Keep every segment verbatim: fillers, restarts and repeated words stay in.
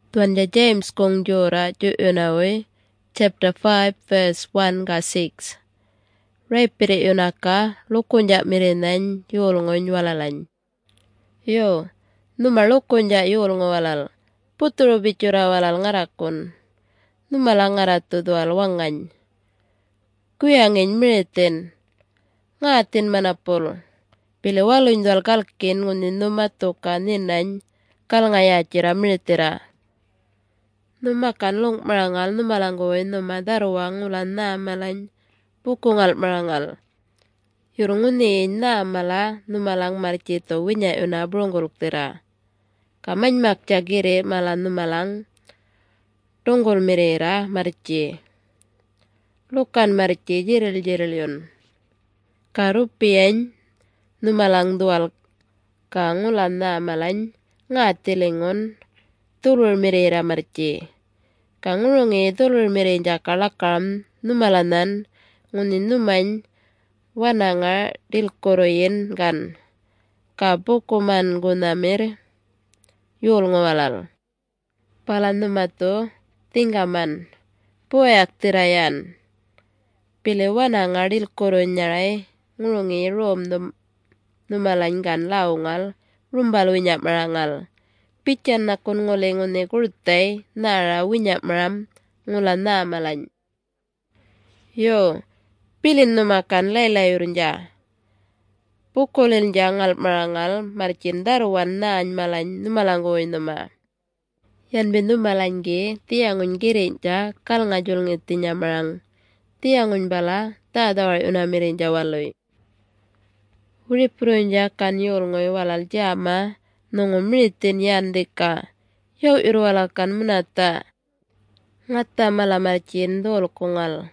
Tuan ja James kong jora ju unawe, chapter five verse one ga six. Repire unaka lukunja mirenan yul ngon walalan. Yo, numa lukunja yul ngwalal. Putro bicara walal ngarakun. Numa langaratu dual wangan. Kuyangin mireten. Ngatin manapul. Pile walun dual kalkin ngunin numa toka ninan kal ngayacira miretira. Numa kan lung marangal numa langgoy numa darwang ulan na malan pukungal marangal. Yurunguni na mala numa lang marcito winya una brongol tira. Kamany makja gire mala numa lang dongol mirera marci. Lukan marci jiril jiril yun. Karupian numa lang dual kang ulan na malan ngatilingon tulur mirera marci. Kang ulungi tulur mirenja kalakam numalanan ngunin numan wananga dilkoroyin gan. Kabukuman gunamir yul ngawalal. Palan numatu tinggaman puayak tirayan. Pile wananga dilkoroyin nyaray ngulungi rom num numalan gan laungal rumbal winyak marangal. Pican nakun ngole ngone kurutay nara winyak maram ngulan na malan. Yo, pilin numakan laylay urunja. Pukulin jangal marangal marcin darwan na malan numalanggoy numa. Yan bin numalangge tiangun girinja kal ngajul ngitinya marang. Tiangun bala ta dawar unamirin jawaloy. Uripurunja kan yul ngoy walal jama. Nungu miritin yan deka. Yau irwalakan menata. Ngata mala marcin dol kungal.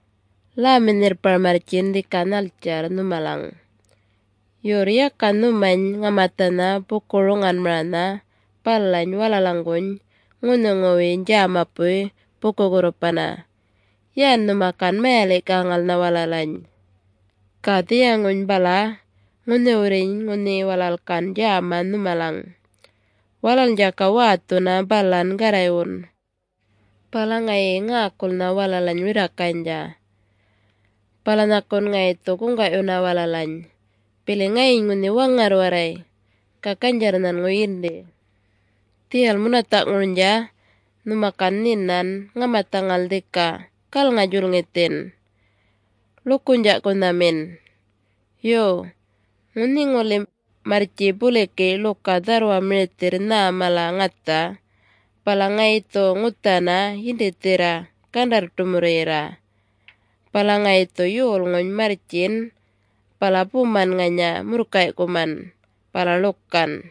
La menir par marcin di kanal jar numalang. Yuria kan numan ngamatana pukurungan merana. Palain walalanggun. Ngunungawin jama puy pukugurupana. Yan numakan melik kangal na walalan. Katiyangun bala. Ngunurin nguni walalkan jama numalang. Walal jaka watu na balan garayun. Palangay ngakul na walalan wirakanja. Palanakon ngay to kung kayo na walalan. Pili ngay nguni wangar waray. Kakanjaranan nguyindi. Tiyal munatak ngunja. Numakan ninan ngamatangal deka. Kal ngajul ngitin. Lukunja ko namin. Yo. Nguni nguli marci buleke luka darwa militir na mala ngata. Palangay to ngutana hindi tira kandar tumurera. Palangay to yul ngon marcin. Palapuman nganya murkay kuman. Palalukan.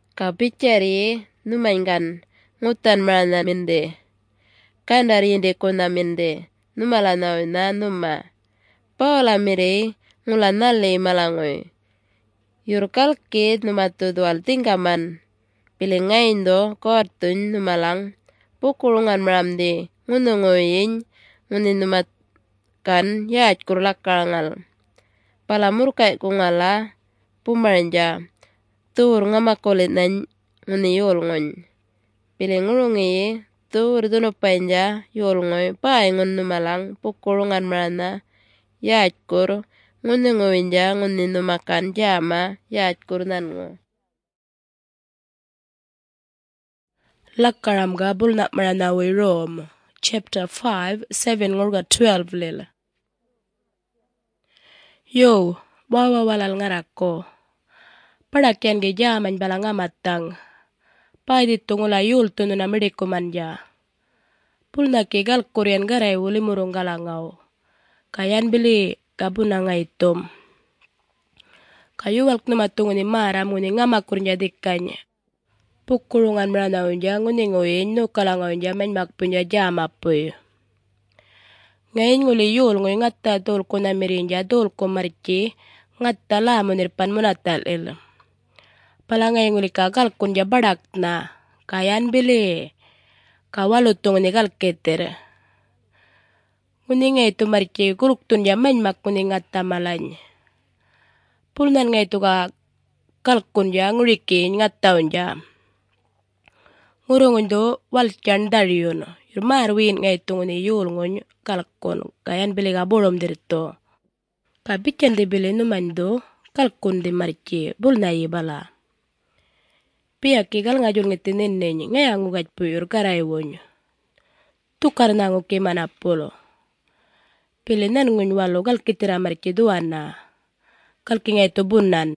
Kapicari numaingan ngutan marana minde. Kandar hindi kuna minde. Numalanaw na numa. Pawala mire ngulanali malangoy. Yurkal kid numatu dual tingkaman. Pilingayin do kortun numalang. Pukulungan maramdi. Ngunungoyin. Ngunin numatkan yaad kurlak karangal. Palamur kay kungala. Pumaranja. Tur nga makulit na nguni yulngon. Pilingulungi. Tur dunupanja yulngoy. Paingon numalang. Pukulungan marana. Yaad kur. Ngunungoyin ja ngunin numakan jama. Yaad kurnan ngo. Lakaram gabul nak maranawi Rome. Chapter five, seven ngurga twelve lila. Yo, bawa walal ngarako. Padakyan ge jaman balanga matang. Paidi tungula yul tunu na mediku manja. Pulna ke gal kurian garay wuli murung galangau. Kayan bili gabuna ngaitum. Kayu walk na matunguni maram nguni ngamakur niya dikanya. Pukulungan maranaw niya nguni nguyin no kalangaw niya man magpunya jama puy. Ngayon nguli yul nguy ngata dol ko na mirinja dol ko marci ngata lamunirpan munatal il. Palangay nguli kagal kun niya badak na. Kayan bili kawalutong ni kalketer. Nguni ngay to marci kuruktun niya man magkuni ngata malany. Pulnan ngay to ka kalkun niya ngurikin ngataw niya. ngurungun do wal chan dariyon yur marwin ngay tunguni yul ngon kalkon kayan biliga bolom dirto ka bichen de bile numando kalkon de marche bul na yibala pia kigal ngajul ngetinen nenyi ngaya ngugaj puyur garay wonyo tukar nangu ke manapolo pile nan ngun walo gal kitira marche duwana kalki ngay to bunan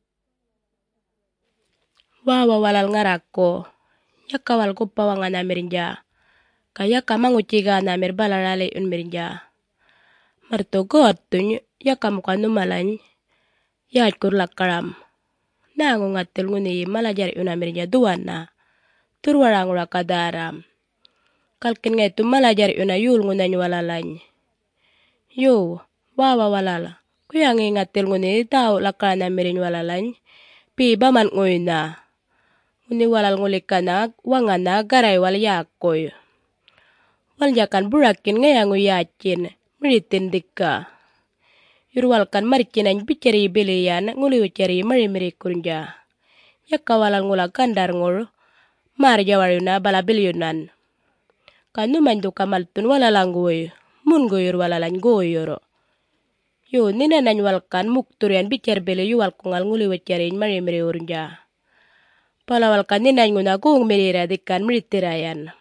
wawa walal ngarako yakawal ko pawanga na merinja kaya kamangu ciga na mer balalale un merinja marto god tunyo yakam kanu malany yaj kur lakaram nangu ngatel nguni malajari una merinja duwana turwarang rakadaram kalkin ngay tu malajari una yul ngunany walalany yo wawa walala kuyangi ngatel nguni tau lakana merin walalany pi baman nguyna nguni walal ngulikana wangana garay wal yakoy wal jakan burakin ngayangu yacin meritin dika yurwal kan marcinany bicari belian nguli ucari mari meri kurja yakawalal ngula gandar ngur mar jawaruna bala bilionan kanu mandu kamaltun walalanggoy mun goyor walalany goyoro yo nina nany walkan mukturian bicar bele yuwal kungal nguli ucari mari meri urja palawal kan ninany nguna gung merira dikan meritirayan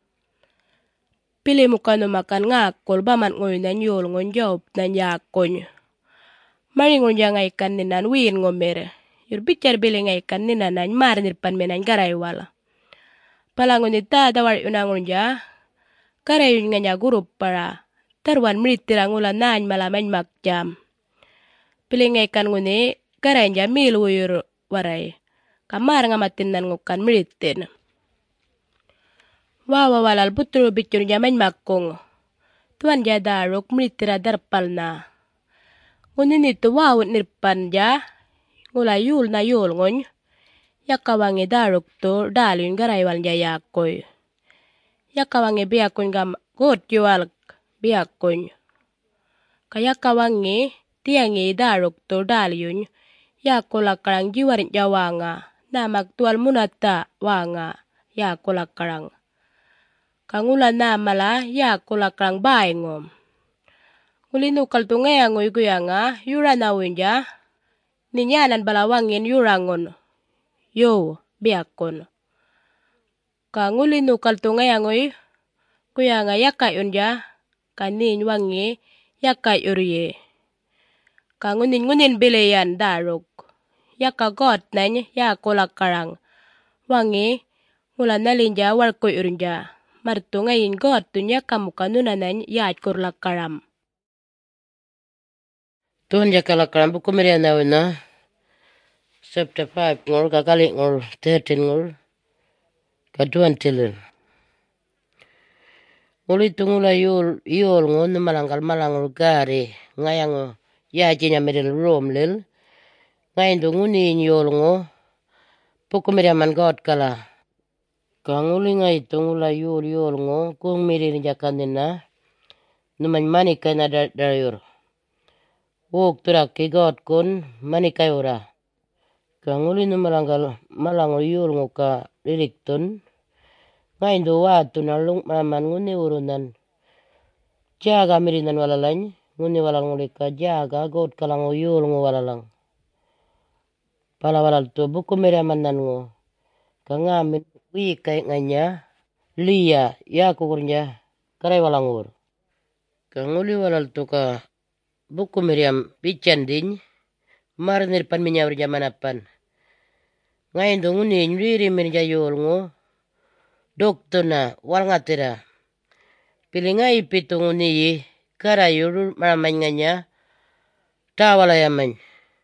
pili mukano makan ngakol baman ngoynan yol ngon jawab nan yakony mari ngonja ngaikan ninan win ngomere yur bicar bele ngaikan ninan nany mar nirpan menany garay wala palangon ita dawar una ngonja garay nganya gurup para tarwan meritira ngula nany malamany makjam pili ngaikan nguni garay nja mil wuyur waray kamar ngamatin nan ngukan meritin wawa walal butul bicur jamany makong tuan jada rok meritira darpal na ngunin itu wawut nirpan ja ngula yul na yul ngon yakawangi darok to dalun garay wal jayakoy yakawangi biakon gam god jual biakon kayakawangi tiangi darok to dalun yakola karang jiwarin jawanga na magtual munata wanga yakola karang kangula na mala yakola karang baingom ngulinu kaltu ngaya ngoy guyanga yura na winja ninyanan balawangin yurangon yo biakon kangulinu kaltu ngaya ngoy guyanga yakay unja kanin wangi yakay urye kangunin ngunin bileyan darok yaka god nany yakola karang wangi ngula nalinja warkoy urja marto ngayin god tunya kamuka nunanany yaj kur lakaram tuan jakala karam buku meriana wina chapter five ngor kakali ngor thirteen ngor kaduan tilin nguli tungula yul yul ngon malangkal malangur gari ngayang yajinya meril rom lil ngayin do nguni yul ngo buku meriaman god kala kanguli ngay tungula yul yul ngo kung mirin jakanina numan manika na dayur wok turak ke god kun manika yura kanguli nu malanggal malangur yul ngo ka liriktun ngay do watu nalung maman nguni urunan jaga mirinan walalany nguni walal ngulika jaga god kalang yul ngo walalang pala walal tu buku meriaman nan ngo kangamin wi kay nganya liya ya kukurnya karay walangur kanguli walal tu ka buku meriam bicanding marnir pan minyawr jamanapan ngayon do nguni nriri mirja yul ngo doktor na wal ngatira pilinga ipitu nguni yi karayur maramay nganya tawala yaman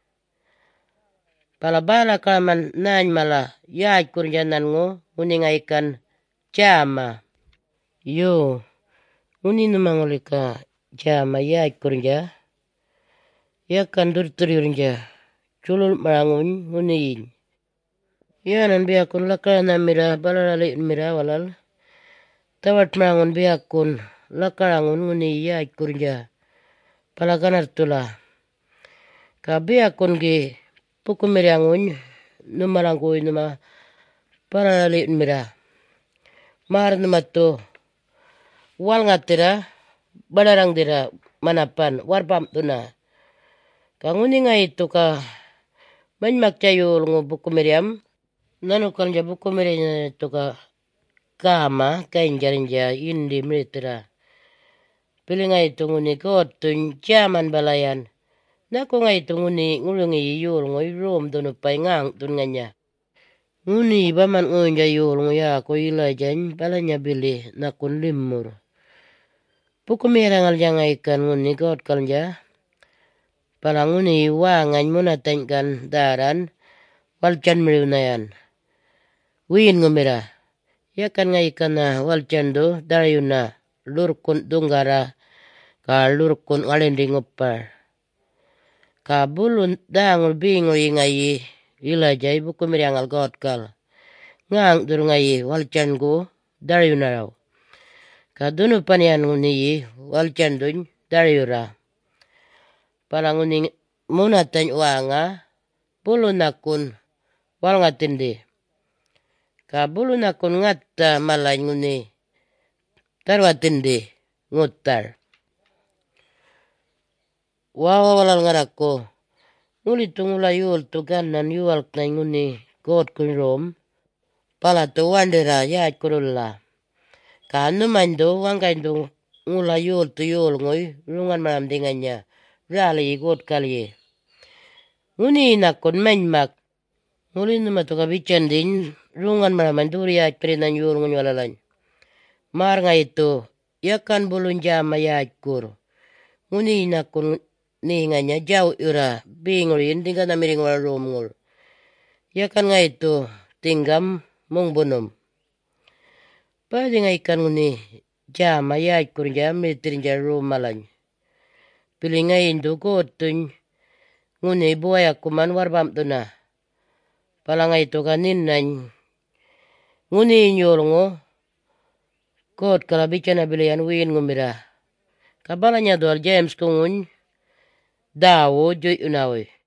pala bala kaman nany mala yaj kurjanan ngo nguni ngaikan jama yo nguni numangulika jama yaj kurja yakan durtur yurnja culul marangun nguni yin yanan biakun lakana mira balalali mira walal tawat marangun biakun lakarangun nguni yaj kurja palaganar tula ka biakun gi puku miriangun numalangoy numa balalali mira Marnumatu wal ngatira badarang dira manapan warbam tuna. Kanguni nga itu ka manmak cayul ngo buku meriam nanukal ja buku meriam itu ka kama kainjarinja indi meritira. Pili nga itu nguni kotun jaman balayan. Naku nga itu nguni ngulungi yul ngo irum dunupay ngang tun nganya. Nguni baman ngunja yul ngo ya ko ilajan balanya bili nakun limur. Buku merangal janga ikan nguni kot kalja. Palanguni wangan muna tengkan daran walcan meriunayan. Win ngumira. Yakan nga ikan na walcan do darayuna lurkun dunggara ka lurkun alindi ngupar. Ka bulun dangul bingul ingayi ilajay buku merangal kot kal. Ngang dur ngayi walcan go darayuna raw. Ka dunupan yan nguni walcan dun darayura. Palanguni muna teng wanga bulu nakun wal ngatindi. Ka bulu nakun ngatta malay nguni tarwatindi ngutar. Wawa walal ngarako nguli tungula yul tu ganan yual kna nguni kot kun rom pala tu wandira yaaj kurulla. Ka numando wangkaindu ngula yul tu yul ngoy rungan malam dinganya. Rali ikut kali. Nguni nakun menmak. Nguli numatu kabicandin rungan malam duriaj perinan yul ngun walalan. Mar nga itu yakan bulun jama yaaj kur. Nguni nakun ninganya jauh ura bingulin tinggal namiring wala rumngul. Yakan nga itu tinggam mung bunum. Padi nga ikan nguni jama yaaj kur jam mitirinja rumalany. Pili nga indu kotun nguni buaya kuman warbam tuna. Pala nga itu kanin nany nguni nyul ngo kot kala bicana bilian win ngumira. Kabalanya doal James kungun dawo juy unawi.